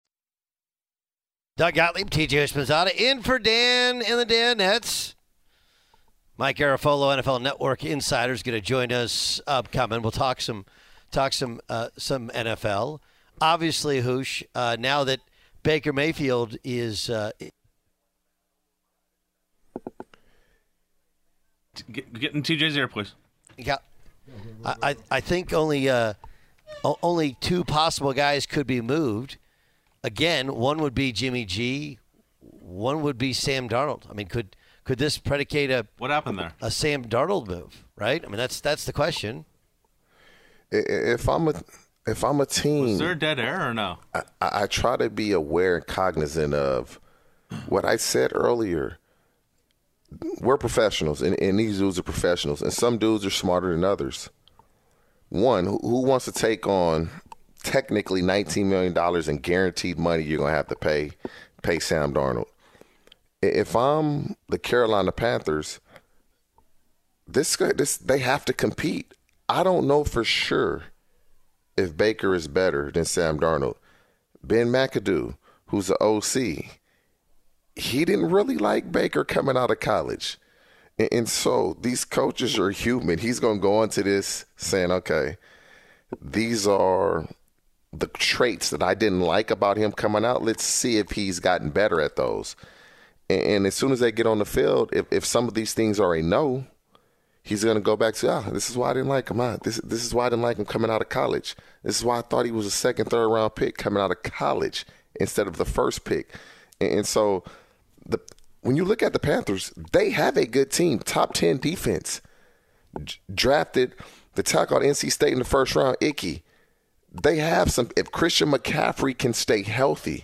Doug Gottlieb, TJ Houshmandzadeh, in for Dan in the Danettes. Mike Garafolo, NFL Network Insider, is going to join us upcoming. We'll talk some NFL. Obviously, Hoosh, now that Baker Mayfield is getting TJ's ear, please. Yeah, I think only two possible guys could be moved. Again, one would be Jimmy G, one would be Sam Darnold. I mean, could this predicate what happened there? A Sam Darnold move, right? I mean, that's the question. If I'm a team, was there dead air or no? I try to be aware and cognizant of what I said earlier. We're professionals, and these dudes are professionals, and some dudes are smarter than others. One, who wants to take on technically $19 million in guaranteed money you're going to have to pay Sam Darnold? If I'm the Carolina Panthers, this they have to compete. I don't know for sure if Baker is better than Sam Darnold. Ben McAdoo, who's the OC, he didn't really like Baker coming out of college. And so these coaches are human. He's going to go into this saying, okay, these are the traits that I didn't like about him coming out. Let's see if he's gotten better at those. And as soon as they get on the field, if some of these things are a no, he's going to go back to, this is why I didn't like him. This is why I didn't like him coming out of college. This is why I thought he was a second, third round pick coming out of college instead of the first pick. And so when you look at the Panthers, they have a good team, top 10 defense. Drafted the tackle at NC State in the first round, Icky. They have some. If Christian McCaffrey can stay healthy,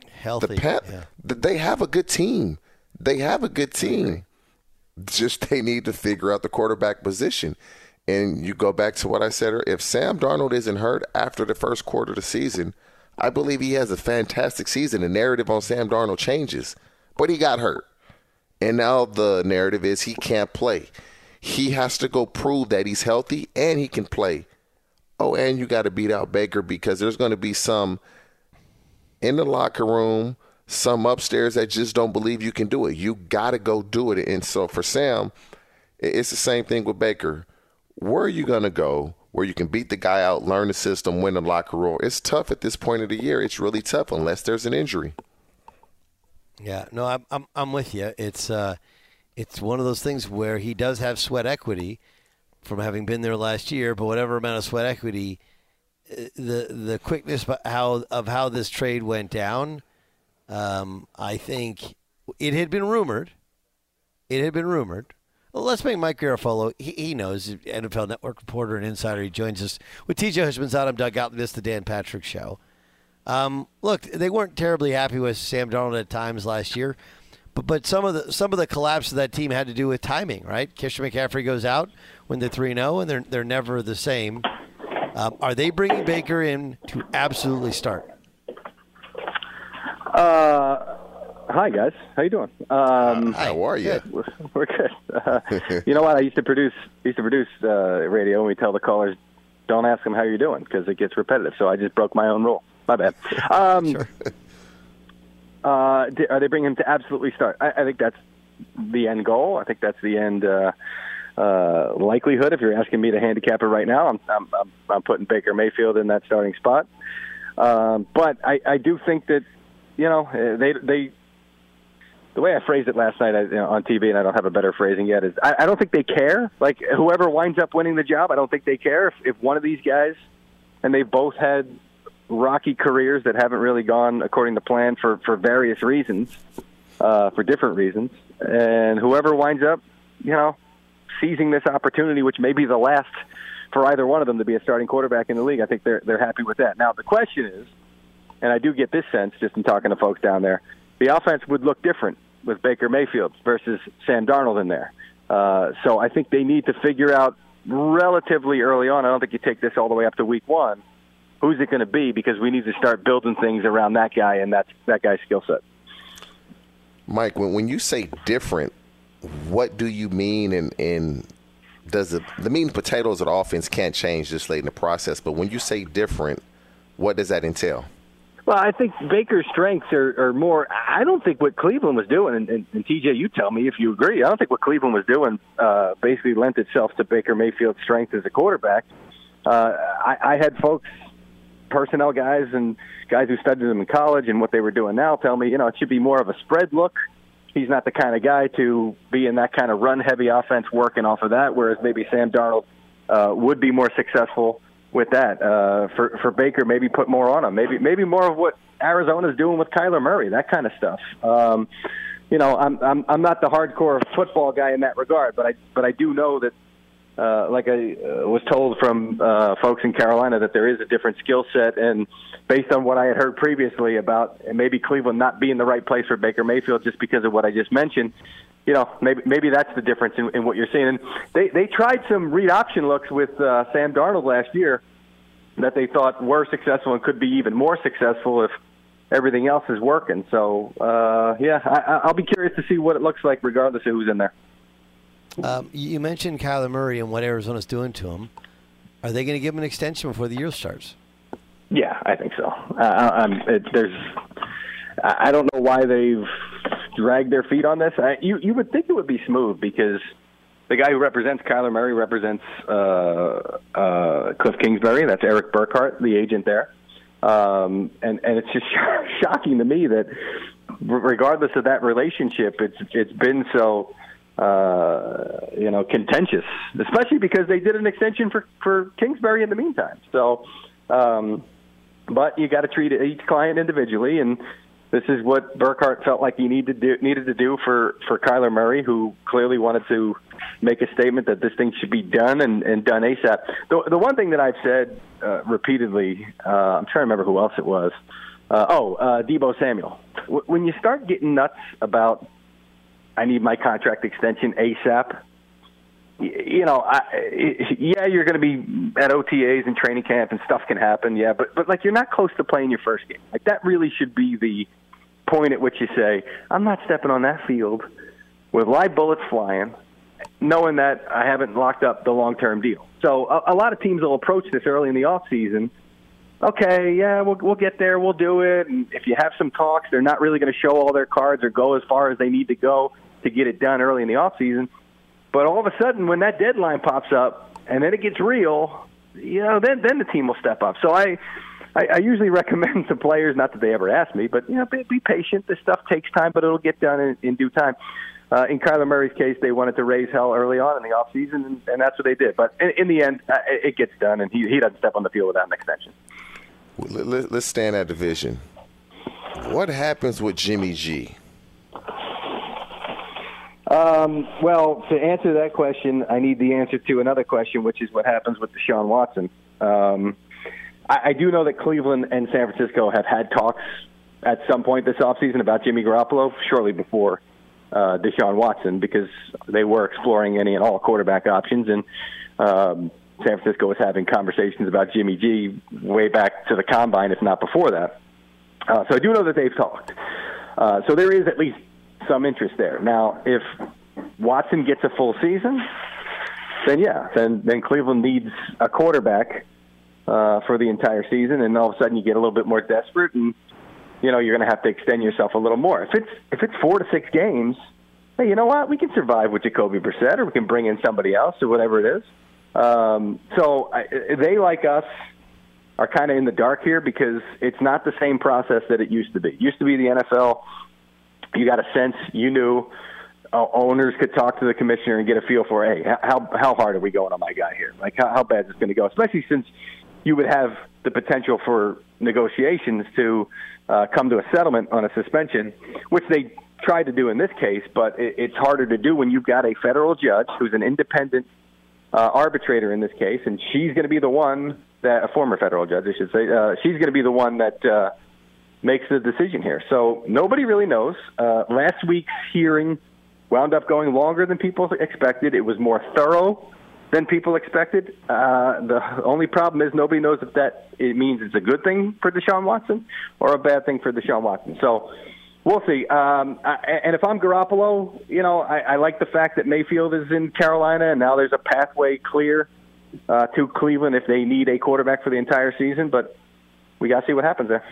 they have a good team. They have a good team. Just they need to figure out the quarterback position. And you go back to what I said earlier. If Sam Darnold isn't hurt after the first quarter of the season, I believe he has a fantastic season. The narrative on Sam Darnold changes. But he got hurt. And now the narrative is he can't play. He has to go prove that he's healthy and he can play. Oh, and you got to beat out Baker because there's going to be some in the locker room, some upstairs that just don't believe you can do it. You got to go do it. And so for Sam, it's the same thing with Baker. Where are you going to go where you can beat the guy out, learn the system, win the locker room? It's tough at this point of the year. It's really tough unless there's an injury. Yeah, no, I'm with you. It's one of those things where he does have sweat equity from having been there last year, but whatever amount of sweat equity, the quickness of how this trade went down, I think it had been rumored. Well, let's make Mike Garafolo. He knows, NFL Network reporter and insider. He joins us with TJ Houshmandzadeh. I'm Doug Gottlieb. This is the Dan Patrick Show. Look, they weren't terribly happy with Sam Darnold at times last year, but some of the collapse of that team had to do with timing, right? Christian McCaffrey goes out when they're 3-0, and they're never the same. Are they bringing Baker in to absolutely start? Hi guys, how you doing? How are you? We're good. You know what? I used to produce radio, and we tell the callers, don't ask them how you're doing because it gets repetitive. So I just broke my own rule. My bad. Sure. Are they bringing him to absolutely start? I think that's the end goal. I think that's the end likelihood. If you're asking me to handicap it right now, I'm putting Baker Mayfield in that starting spot. But I do think that they the way I phrased it last night on TV, and I don't have a better phrasing yet, is I don't think they care. Like, whoever winds up winning the job, I don't think they care. If one of these guys, and they've both had rocky careers that haven't really gone according to plan for various reasons, for different reasons, and whoever winds up, seizing this opportunity, which may be the last for either one of them to be a starting quarterback in the league. I think they're happy with that. Now, the question is, and I do get this sense just in talking to folks down there, the offense would look different with Baker Mayfield versus Sam Darnold in there. So I think they need to figure out relatively early on, I don't think you take this all the way up to week one, who's it going to be, because we need to start building things around that guy and that guy's skill set. Mike, when you say different, what do you mean? And does the meat and potatoes of the offense can't change this late in the process, but when you say different, what does that entail? Well, I think Baker's strengths are more – I don't think what Cleveland was doing, and TJ, you tell me if you agree, I don't think what Cleveland was doing basically lent itself to Baker Mayfield's strength as a quarterback. I had folks, personnel guys and guys who studied them in college and what they were doing now tell me, it should be more of a spread look. He's not the kind of guy to be in that kind of run-heavy offense working off of that, whereas maybe Sam Darnold would be more successful with that. For Baker, maybe put more on him. Maybe more of what Arizona's doing with Kyler Murray, that kind of stuff. I'm not the hardcore football guy in that regard, but I do know that, like I was told from folks in Carolina, that there is a different skill set, and based on what I had heard previously about maybe Cleveland not being the right place for Baker Mayfield just because of what I just mentioned, maybe that's the difference in what you're seeing. And they tried some read option looks with Sam Darnold last year that they thought were successful and could be even more successful if everything else is working. So, I'll be curious to see what it looks like regardless of who's in there. You mentioned Kyler Murray and what Arizona's doing to him. Are they going to give him an extension before the year starts? Yeah, I think so. I don't know why they've dragged their feet on this. You would think it would be smooth because the guy who represents Kyler Murray represents Cliff Kingsbury. That's Eric Burkhart, the agent there. And it's just shocking to me that regardless of that relationship, it's been so contentious, especially because they did an extension for Kingsbury in the meantime. So, but you got to treat each client individually, and this is what Burkhart felt like he needed to do for Kyler Murray, who clearly wanted to make a statement that this thing should be done and done ASAP. The one thing that I've said repeatedly, I'm trying to remember who else it was. Deebo Samuel. When you start getting nuts about I need my contract extension ASAP, you're going to be at OTAs and training camp and stuff can happen, but like you're not close to playing your first game. Like that really should be the point at which you say, I'm not stepping on that field with live bullets flying, knowing that I haven't locked up the long-term deal. So a lot of teams will approach this early in the offseason. Okay, yeah, we'll get there, we'll do it. And if you have some talks, they're not really going to show all their cards or go as far as they need to go to get it done early in the offseason. But all of a sudden, when that deadline pops up and then it gets real, then the team will step up. So I usually recommend to players, not that they ever ask me, but be patient. This stuff takes time, but it'll get done in due time. In Kyler Murray's case, they wanted to raise hell early on in the offseason, and that's what they did. But in the end, it gets done, and he doesn't step on the field without an extension. Let's stay in that division. What happens with Jimmy G? Well, to answer that question, I need the answer to another question, which is what happens with Deshaun Watson. I do know that Cleveland and San Francisco have had talks at some point this offseason about Jimmy Garoppolo, shortly before Deshaun Watson, because they were exploring any and all quarterback options, and San Francisco was having conversations about Jimmy G way back to the Combine, if not before that. So I do know that they've talked. So there is at least some interest there. Now, if Watson gets a full season, then Cleveland needs a quarterback for the entire season, and all of a sudden you get a little bit more desperate, and you're going to have to extend yourself a little more. If it's 4 to 6 games, hey, you know what? We can survive with Jacoby Brissett, or we can bring in somebody else, or whatever it is. They, like us, are kind of in the dark here because it's not the same process that it used to be. It used to be the NFL. You got a sense, you knew owners could talk to the commissioner and get a feel for, hey, how hard are we going on my guy here? Like, how bad is this going to go? Especially since you would have the potential for negotiations to come to a settlement on a suspension, which they tried to do in this case, but it's harder to do when you've got a federal judge who's an independent arbitrator in this case, and she's going to be the one that, a former federal judge, I should say, she's going to be the one that makes the decision here. So nobody really knows. Last week's hearing wound up going longer than people expected. It was more thorough than people expected. The only problem is nobody knows if it means it's a good thing for Deshaun Watson or a bad thing for Deshaun Watson. So we'll see. And if I'm Garoppolo, I like the fact that Mayfield is in Carolina, and now there's a pathway clear to Cleveland if they need a quarterback for the entire season. But we got to see what happens there.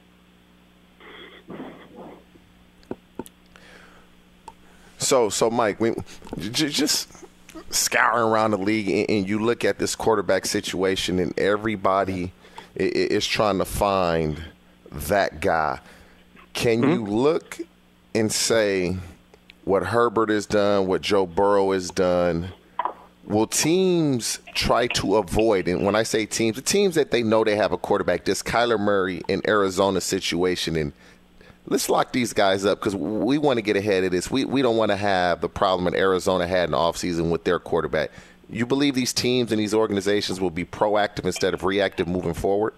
So Mike, just scouring around the league, and you look at this quarterback situation, and everybody is trying to find that guy. Can you look and say what Herbert has done, what Joe Burrow has done? Will teams try to avoid, and when I say teams, the teams that they know they have a quarterback, this Kyler Murray in Arizona situation, and let's lock these guys up because we want to get ahead of this. We don't want to have the problem that Arizona had in the offseason with their quarterback. You believe these teams and these organizations will be proactive instead of reactive moving forward?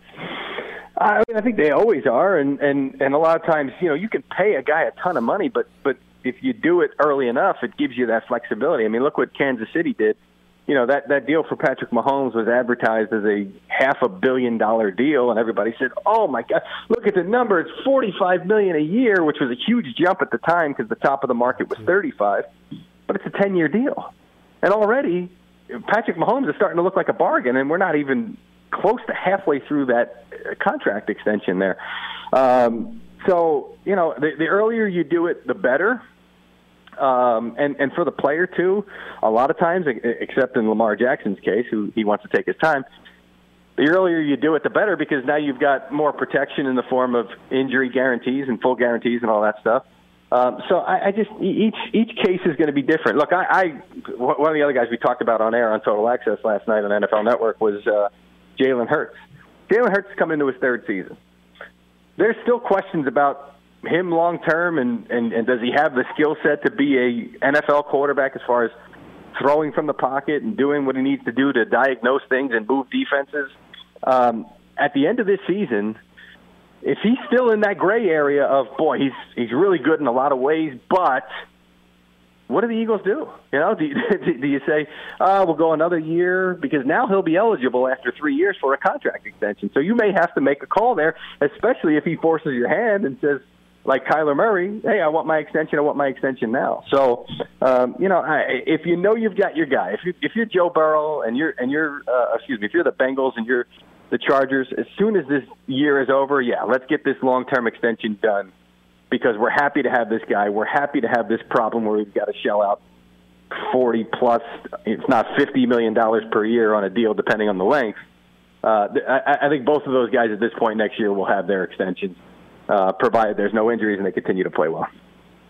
I think they always are, and a lot of times, you can pay a guy a ton of money, but if you do it early enough, it gives you that flexibility. I mean, look what Kansas City did. That deal for Patrick Mahomes was advertised as a $500 million deal, and everybody said, "Oh my God, look at the number! It's $45 million a year," which was a huge jump at the time because the top of the market was $35. But it's a 10-year deal, and already Patrick Mahomes is starting to look like a bargain, and we're not even close to halfway through that contract extension there. So the earlier you do it, the better. And for the player too, a lot of times, except in Lamar Jackson's case, who he wants to take his time, the earlier you do it, the better, because now you've got more protection in the form of injury guarantees and full guarantees and all that stuff. So I just each case is going to be different. Look, one of the other guys we talked about on air on Total Access last night on NFL Network was Jalen Hurts. Jalen Hurts is coming into his third season. There's still questions about him long term, and does he have the skill set to be a NFL quarterback as far as throwing from the pocket and doing what he needs to do to diagnose things and move defenses? At the end of this season, if he's still in that gray area of, boy, he's really good in a lot of ways, but what do the Eagles do? Do you say, we'll go another year? Because now he'll be eligible after 3 years for a contract extension. So you may have to make a call there, especially if he forces your hand and says, like Kyler Murray, hey, I want my extension now. So, if you've got your guy, if you're Joe Burrow and if you're the Bengals and you're the Chargers, as soon as this year is over, let's get this long-term extension done, because we're happy to have this guy. We're happy to have this problem where we've got to shell out 40 plus, if not $50 million per year on a deal, depending on the length. I think both of those guys at this point next year will have their extensions, provided there's no injuries and they continue to play well.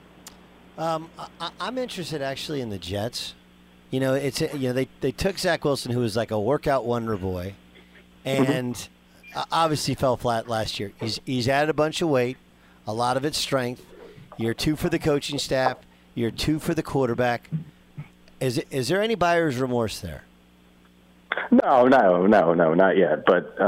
I'm interested actually in the Jets. They took Zach Wilson, who was like a workout wonder boy, and obviously fell flat last year. He's added a bunch of weight, a lot of it's strength. Year 2 for the coaching staff. Year 2 for the quarterback. Is there any buyer's remorse there? No, not yet. But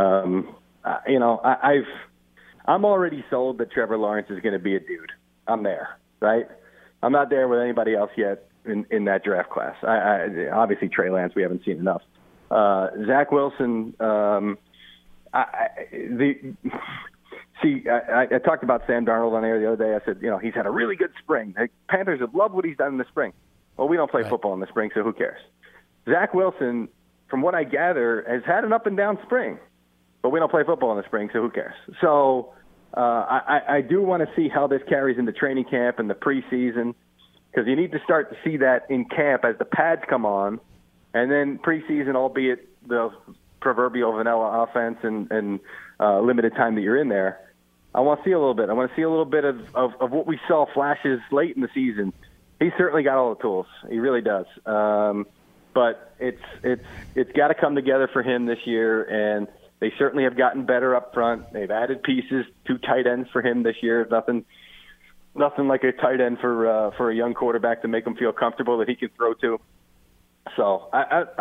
I'm already sold that Trevor Lawrence is going to be a dude. I'm there, right? I'm not there with anybody else yet in that draft class. Obviously, Trey Lance, we haven't seen enough. Zach Wilson, I talked about Sam Darnold on air the other day. I said, he's had a really good spring. The Panthers have loved what he's done in the spring. Well, we don't play football in the spring, so who cares? Zach Wilson, from what I gather, has had an up-and-down spring, but we don't play football in the spring, so who cares? So I do want to see how this carries into training camp and the preseason, because you need to start to see that in camp as the pads come on, and then preseason, albeit the proverbial vanilla offense and limited time that you're in there. I want to see a little bit. I want to see a little bit of what we saw flashes late in the season. He's certainly got all the tools. He really does. But it's got to come together for him this year, and they certainly have gotten better up front. They've added pieces, 2 tight ends for him this year. Nothing nothing like a tight end for a young quarterback to make him feel comfortable that he can throw to. So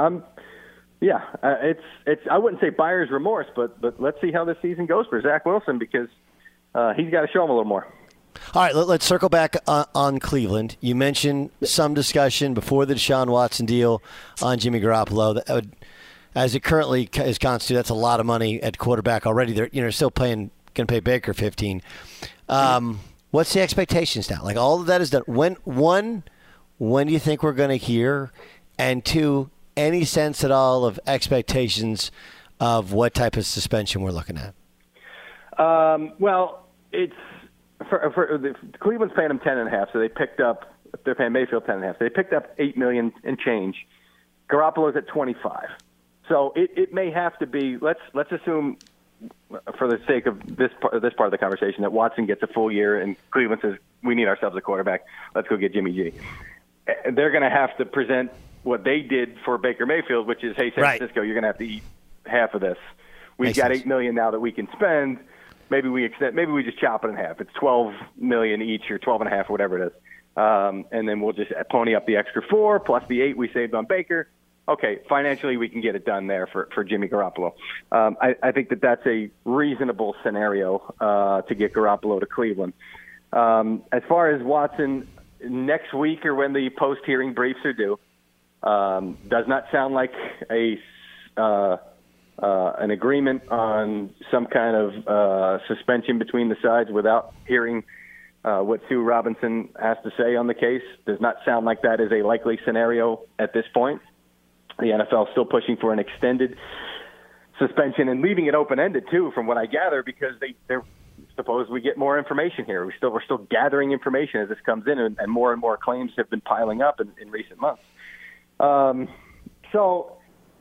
it's I wouldn't say buyer's remorse, but let's see how this season goes for Zach Wilson, because he's got to show him a little more. All right, let's circle back on Cleveland. You mentioned some discussion before the Deshaun Watson deal on Jimmy Garoppolo. As it currently is constituted, that's a lot of money at quarterback already. They're still going to pay Baker $15. What's the expectations now? Like, all of that is done. When do you think we're going to hear? And two, any sense at all of expectations of what type of suspension we're looking at? Well, it's for Cleveland's paying him $10.5, so they're paying Mayfield $10.5. So they picked up $8 million and change. Garoppolo's at $25. So it may have to be. Let's assume, for the sake of this part of the conversation, that Watson gets a full year and Cleveland says, we need ourselves a quarterback. Let's go get Jimmy G. They're going to have to present what they did for Baker Mayfield, which is, hey, San Francisco, you're going to have to eat half of this. We've got $8 million now that we can spend. Maybe we just chop it in half. It's $12 million each, or $12.5, or whatever it is. And then we'll just pony up the extra $4 plus the $8 we saved on Baker. Okay, financially we can get it done there for Jimmy Garoppolo. I think that's a reasonable scenario to get Garoppolo to Cleveland. As far as Watson, next week or when the post-hearing briefs are due, does not sound like an agreement on some kind of suspension between the sides without hearing what Sue Robinson has to say on the case. Does not sound like that is a likely scenario at this point. The NFL is still pushing for an extended suspension and leaving it open-ended, too, from what I gather, because they're suppose we get more information here. We're still gathering information as this comes in, and more claims have been piling up in recent months. So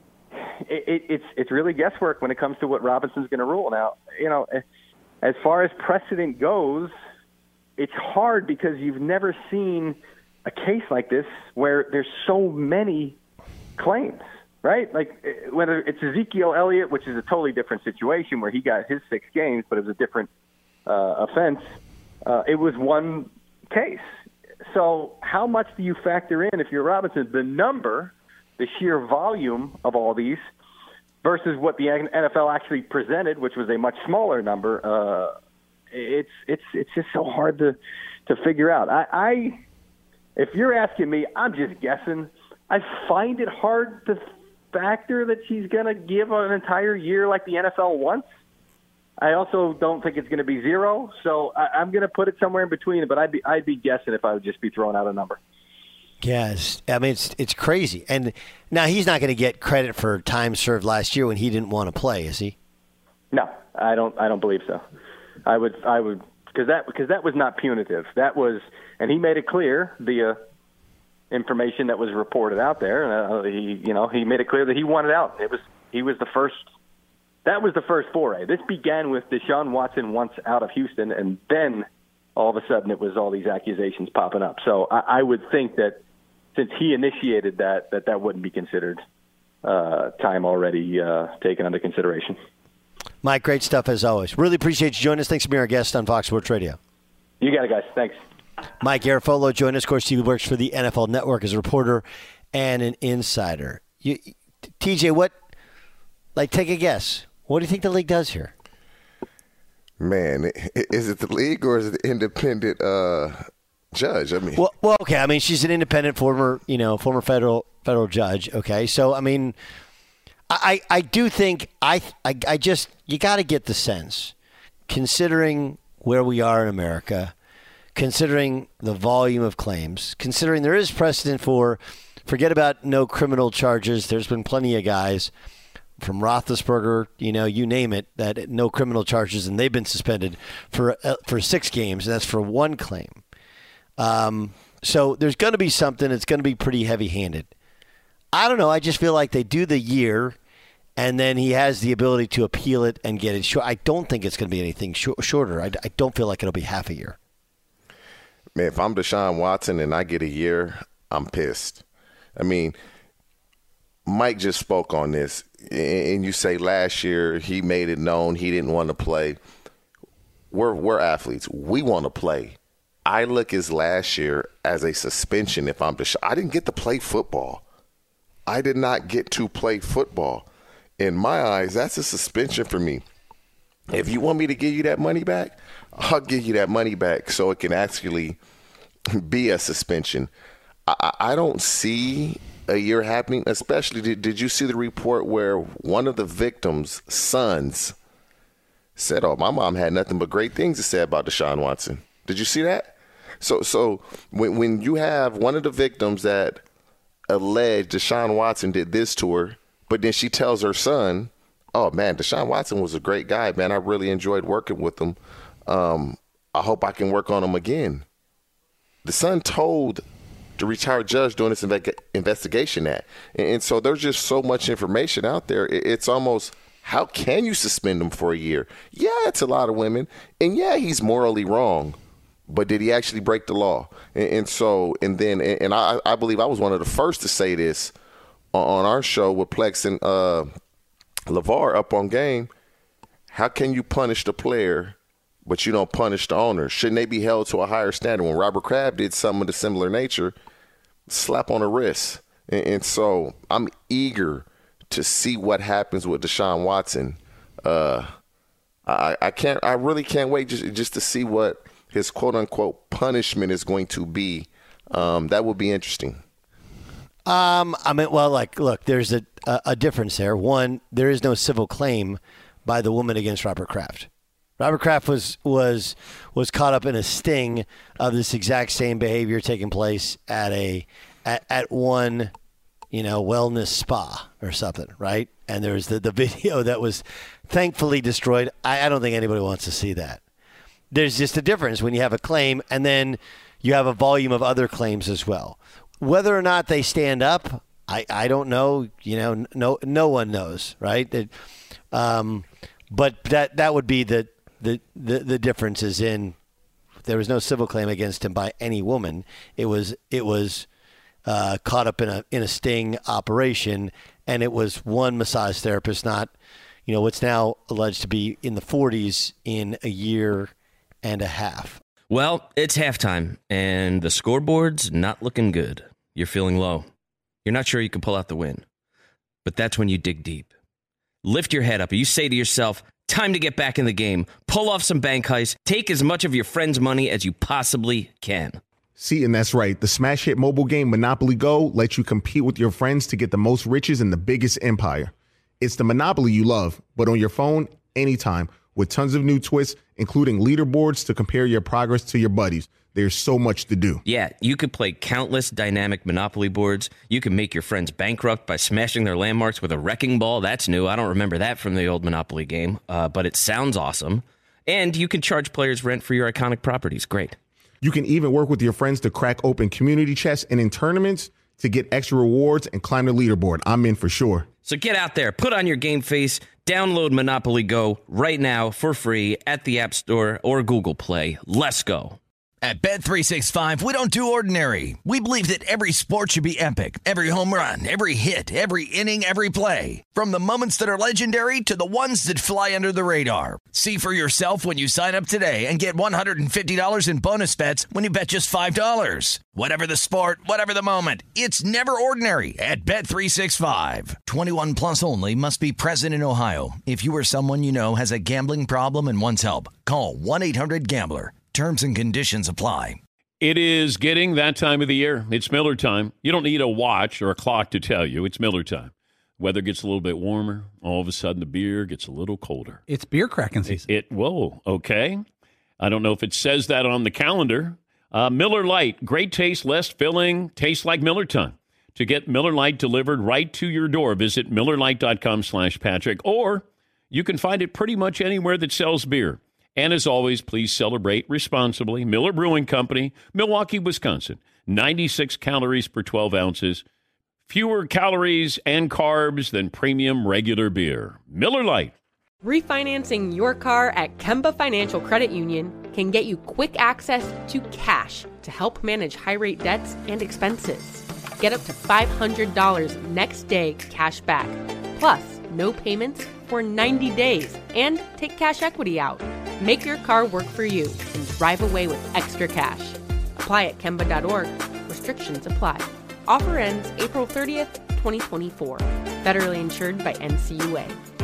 it's really guesswork when it comes to what Robinson's going to rule. Now, as far as precedent goes, it's hard because you've never seen a case like this where there's so many claims, right? Like, whether it's Ezekiel Elliott, which is a totally different situation where he got his 6 games, but it was a different offense. It was one case. So how much do you factor in, if you're Robinson, the number, the sheer volume of all these versus what the NFL actually presented, which was a much smaller number? It's just so hard to figure out. If you're asking me, I'm just guessing. I find it hard to factor that she's going to give an entire year like the NFL wants. I also don't think it's going to be 0, so I'm going to put it somewhere in between. But I'd be guessing if I would just be throwing out a number. Yes, I mean it's crazy. And now he's not going to get credit for time served last year when he didn't want to play, is he? No, I don't believe so. I would because that was not punitive. That was, and he made it clear the information that was reported out there. He made it clear that he wanted out. He was the first. That was the first foray. This began with Deshaun Watson wants out of Houston, and then all of a sudden it was all these accusations popping up. So I would think that since he initiated that wouldn't be considered time already taken under consideration. Mike, great stuff as always. Really appreciate you joining us. Thanks for being our guest on Fox Sports Radio. You got it, guys. Thanks. Mike Garafolo joined us. Of course, he works for the NFL Network as a reporter and an insider. TJ, take a guess. What do you think the league does here? Man, is it the league or is it the independent judge? I mean, well, okay. I mean, she's an independent former federal judge. Okay, so I mean, I do think I just, you got to get the sense, considering where we are in America, considering the volume of claims, considering there is precedent forget about no criminal charges. There's been plenty of guys from Roethlisberger, you name it, that no criminal charges, and they've been suspended for 6 games, and that's for 1 claim. So there's going to be something. It's going to be pretty heavy-handed. I don't know. I just feel like they do the year, and then he has the ability to appeal it and get it short. I don't think it's going to be anything shorter. I don't feel like it'll be half a year. Man, if I'm Deshaun Watson and I get a year, I'm pissed. I mean, Mike just spoke on this, and you say last year he made it known he didn't want to play. We're athletes. We want to play. I look as last year as a suspension. If I'm Deshaun, I didn't get to play football. I did not get to play football. In my eyes, that's a suspension for me. If you want me to give you that money back, I'll give you that money back so it can actually be a suspension. I don't see a year happening, especially did you see the report where one of the victims' sons said, oh, my mom had nothing but great things to say about Deshaun Watson. Did you see that? So when you have one of the victims that alleged Deshaun Watson did this to her, but then she tells her son, oh, man, Deshaun Watson was a great guy, man. I really enjoyed working with him. I hope I can work on him again. The son told the retired judge doing this investigation that. And so there's just so much information out there. It's almost, how can you suspend him for a year? Yeah, it's a lot of women. And, yeah, he's morally wrong. But did he actually break the law? And I believe I was one of the first to say this on our show with Plex and LeVar Up on Game. How can you punish the player, but you don't punish the owner? Shouldn't they be held to a higher standard? When Robert Kraft did something of a similar nature, slap on the wrist. And so I'm eager to see what happens with Deshaun Watson. I really can't wait just to see what his quote-unquote punishment is going to be. That would be interesting. Look, there's a difference there. One, there is no civil claim by the woman against Robert Kraft. Robert Kraft was caught up in a sting of this exact same behavior taking place at one, wellness spa or something, right? And there's the video that was thankfully destroyed. I don't think anybody wants to see that. There's just a difference when you have a claim and then you have a volume of other claims as well. Whether or not they stand up, I don't know. No one knows, right? But that would be the difference is in there was no civil claim against him by any woman. It was caught up in a sting operation, and it was one massage therapist, not what's now alleged to be in the 40s in a year and a half. Well, it's halftime, and the scoreboard's not looking good. You're feeling low. You're not sure you can pull out the win. But that's when you dig deep. Lift your head up, and you say to yourself, time to get back in the game. Pull off some bank heists. Take as much of your friend's money as you possibly can. See, and that's right. The smash hit mobile game Monopoly Go lets you compete with your friends to get the most riches in the biggest empire. It's the Monopoly you love, but on your phone, anytime, with tons of new twists, including leaderboards to compare your progress to your buddies. There's so much to do. Yeah, you could play countless dynamic Monopoly boards. You can make your friends bankrupt by smashing their landmarks with a wrecking ball. That's new. I don't remember that from the old Monopoly game, but it sounds awesome. And you can charge players rent for your iconic properties. Great. You can even work with your friends to crack open community chests and in tournaments to get extra rewards and climb the leaderboard. I'm in for sure. So get out there, put on your game face, download Monopoly Go right now for free at the App Store or Google Play. Let's go. At Bet365, we don't do ordinary. We believe that every sport should be epic. Every home run, every hit, every inning, every play. From the moments that are legendary to the ones that fly under the radar. See for yourself when you sign up today and get $150 in bonus bets when you bet just $5. Whatever the sport, whatever the moment, it's never ordinary at Bet365. 21 plus only. Must be present in Ohio. If you or someone you know has a gambling problem and wants help, call 1-800-GAMBLER. Terms and conditions apply. It is getting that time of the year. It's Miller time. You don't need a watch or a clock to tell you. It's Miller time. Weather gets a little bit warmer. All of a sudden, the beer gets a little colder. It's beer cracking season. Whoa, okay. I don't know if it says that on the calendar. Miller Lite, great taste, less filling, tastes like Miller time. To get Miller Lite delivered right to your door, visit MillerLite.com/Patrick, or you can find it pretty much anywhere that sells beer. And as always, please celebrate responsibly. Miller Brewing Company, Milwaukee, Wisconsin. 96 calories per 12 ounces. Fewer calories and carbs than premium regular beer. Miller Lite. Refinancing your car at Kemba Financial Credit Union can get you quick access to cash to help manage high-rate debts and expenses. Get up to $500 next day cash back. Plus, no payments for 90 days. And take cash equity out. Make your car work for you and drive away with extra cash. Apply at Kemba.org. Restrictions apply. Offer ends April 30th, 2024. Federally insured by NCUA.